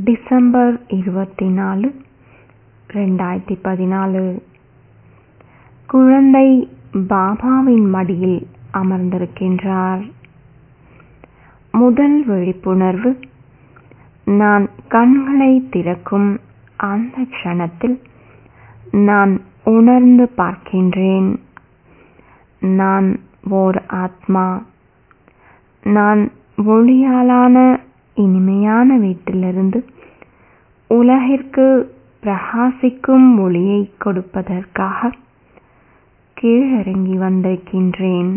December 24, 2014. குழந்தை பாபாவின் மடியில் அமர்ந்திருக்கின்றார். முதல் விழிப்புணர்வு. நான் கண்களை திறக்கும் அந்த க்ஷணத்தில் நான் உணர்ந்து பார்க்கின்றேன். நான் ஓர் ஆத்மா. நான் ஒளியாலான இனிமையான வீட்டிலிருந்து உலகிற்கு பிரகாசிக்கும் ஒளியை கொடுப்பதற்காக கீழிறங்கி வந்திருக்கின்றேன்.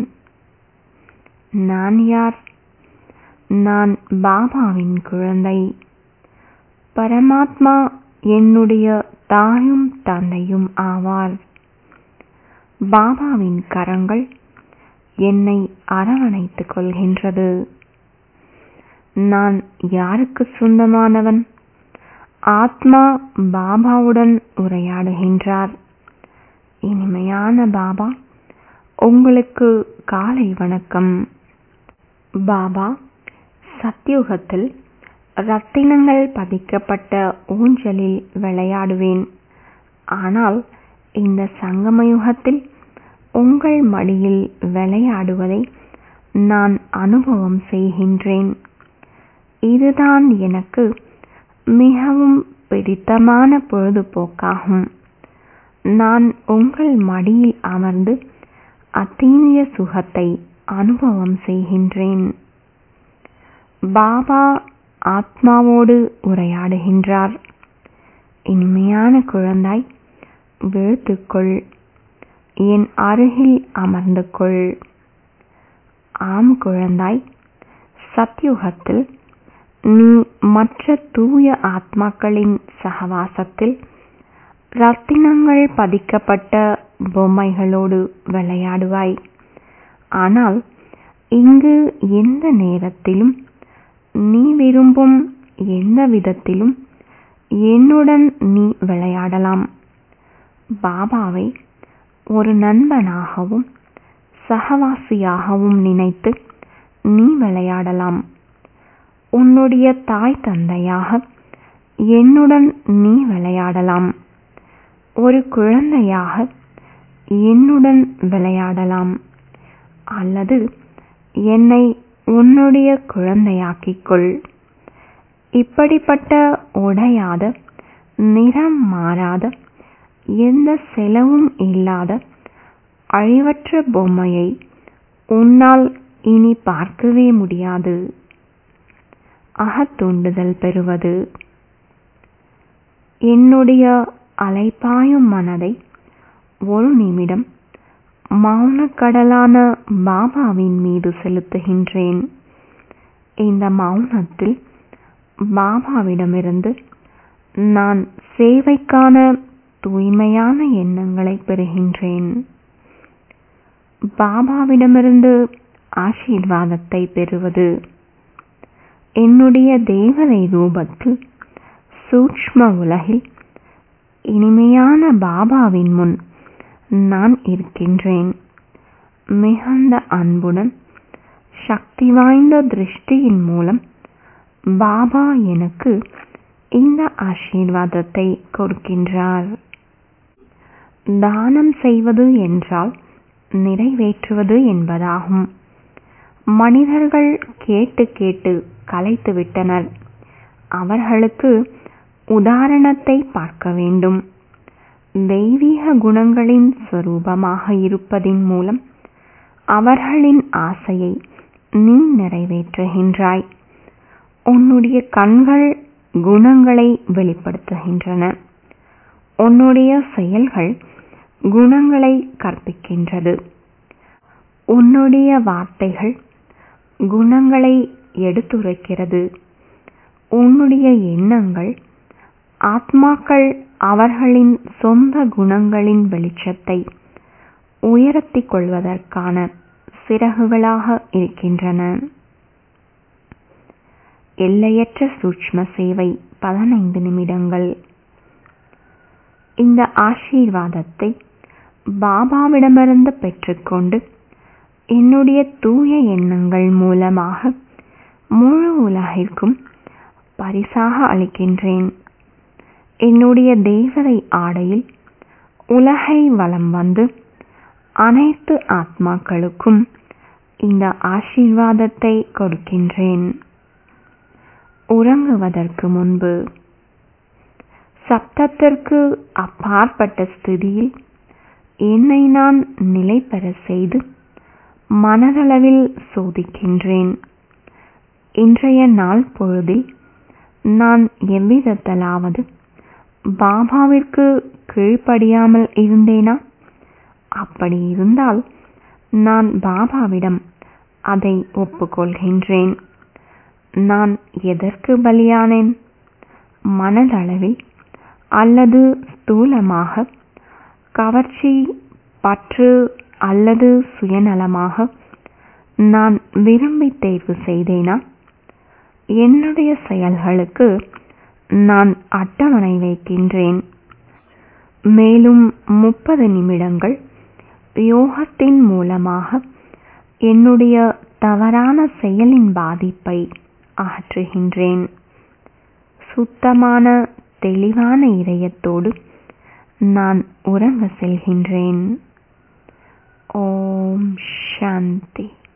நான் யார்? நான் பாபாவின் குழந்தை. பரமாத்மா என்னுடைய தாயும் தந்தையும் ஆவார். பாபாவின் கரங்கள் என்னை அரவணைத்துக் கொள்கின்றது. நான் யாருக்கு சொந்தமானவன்? ஆத்மா பாபாவுடன் உரையாடுகின்றார். இனிமையான பாபா, உங்களுக்கு காலை வணக்கம். பாபா, சத்யுகத்தில் ரத்தினங்கள் பதிக்கப்பட்ட ஊஞ்சலில் விளையாடுவேன். ஆனால் இந்த சங்கமயுகத்தில் உங்கள் மடியில் விளையாடுவதை நான் அனுபவம் செய்கின்றேன். இதுதான் எனக்கு மிகவும் பிடித்தமான பொழுதுபோக்காகும். நான் உங்கள் மடியில் அமர்ந்து அத்தீந்திய சுகத்தை அனுபவம் செய்கின்றேன். பாபா ஆத்மாவோடு உரையாடுகின்றார். இனிமையான குழந்தாய், விழித்துக்கொள். என் அருகில் அமர்ந்து கொள். ஆம் குழந்தாய், சத்யுகத்தில் நீ மற்ற தூய ஆத்மாக்களின் சகவாசத்தில் ரத்தினங்கள் பதிக்கப்பட்ட பொம்மைகளோடு விளையாடுவாய். ஆனால் இங்கு எந்த நேரத்திலும் நீ விரும்பும் எந்த விதத்திலும் என்னுடன் நீ விளையாடலாம். பாபாவை ஒரு நண்பனாகவும் சகவாசியாகவும் நினைத்து நீ விளையாடலாம். உன்னுடைய தாய் தந்தையாக என்னுடன் நீ விளையாடலாம். ஒரு குழந்தையாக என்னுடன் விளையாடலாம். அல்லது என்னை உன்னுடைய குழந்தையாக்கிக்கொள். இப்படிப்பட்ட உடையாத, நிறம் மாறாத, எந்த செலவும் இல்லாத அழிவற்ற பொம்மையை உன்னால் இனி பார்க்கவே முடியாது. அகத்தூண்டுதல் பெறுவது. என்னுடைய அலைபாயும் மனதை ஒரு நிமிடம் மௌனக்கடலான பாபாவின் மீது செலுத்துகின்றேன். இந்த மௌனத்தில் பாபாவிடமிருந்து நான் சேவைக்கான தூய்மையான எண்ணங்களை பெறுகின்றேன். பாபாவிடமிருந்து ஆசீர்வாதத்தை பெறுவது. என்னுடைய தேவதை ரூபத்தில் சூக்ஷ்ம உலகில் இனிமையான பாபாவின் முன் நான் இருக்கின்றேன். மிகுந்த அன்புடன் சக்தி வாய்ந்த திருஷ்டியின் மூலம் பாபா எனக்கு இந்த ஆசீர்வாதத்தை கொடுக்கின்றார். தானம் செய்வது என்றால் நிறைவேற்றுவது என்பதாகும். மனிதர்கள் கேட்டு கேட்டு களைத்து விட்டனர். அவர்களுக்கு உதாரணத்தை பார்க்க வேண்டும். தெய்வீக குணங்களின் சொரூபமாக இருப்பதின் மூலம் அவர்களின் ஆசையை நீ நிறைவேற்றுகின்றாய். உன்னுடைய கண்கள் குணங்களை வெளிப்படுத்துகின்றன. உன்னுடைய செயல்கள் குணங்களை கற்பிக்கின்றது. உன்னுடைய வார்த்தைகள் குணங்களை எடுத்துரைக்கிறது. உன்னுடைய எண்ணங்கள் ஆத்மாக்கள் அவர்களின் சொந்த குணங்களின் வெளிச்சத்தை உயர்த்திக் கொள்வதற்கான சிறகுகளாக இருக்கின்றன. எல்லையற்ற சூட்ச்ம சேவை 15 நிமிடங்கள். இந்த ஆசீர்வாதத்தை பாபாவிடமிருந்து பெற்றுக்கொண்டு என்னுடைய தூய எண்ணங்கள் மூலமாக முழு உலகிற்கும் பரிசாக அளிக்கின்றேன். என்னுடைய தேவதை ஆடையில் உலகை வலம் வந்து அனைத்து ஆத்மாக்களுக்கும் இந்த ஆசீர்வாதத்தை கொடுக்கின்றேன். உறங்குவதற்கு முன்பு சப்தத்திற்கு அப்பாற்பட்ட ஸ்திதியில் என்னை நான் நிலை பெற செய்து மனதளவில் சோதிக்கின்றேன். இன்றைய நாள் பொழுதில் நான் எவ்விதத்திலாவது பாபாவிற்கு கீழ்ப்படியாமல் இருந்தேனா? அப்படி இருந்தால் நான் பாபாவிடம் அதை ஒப்புக்கொள்கின்றேன். நான் எதற்கு பலியானேன்? மனதளவில் அல்லது ஸ்தூலமாக, கவர்ச்சி, பற்று அல்லது சுயநலமாக நான் விரும்பி தேர்வு செய்தேனா? என்னுடைய செயல்களுக்கு நான் அட்டவணை வைக்கின்றேன். மேலும் 30 நிமிடங்கள் யோகத்தின் மூலமாக என்னுடைய தவறான செயலின் பாதிப்பை அகற்றுகின்றேன். சுத்தமான தெளிவான இதயத்தோடு நான் உறங்க செல்கின்றேன். ஓம் சாந்தி.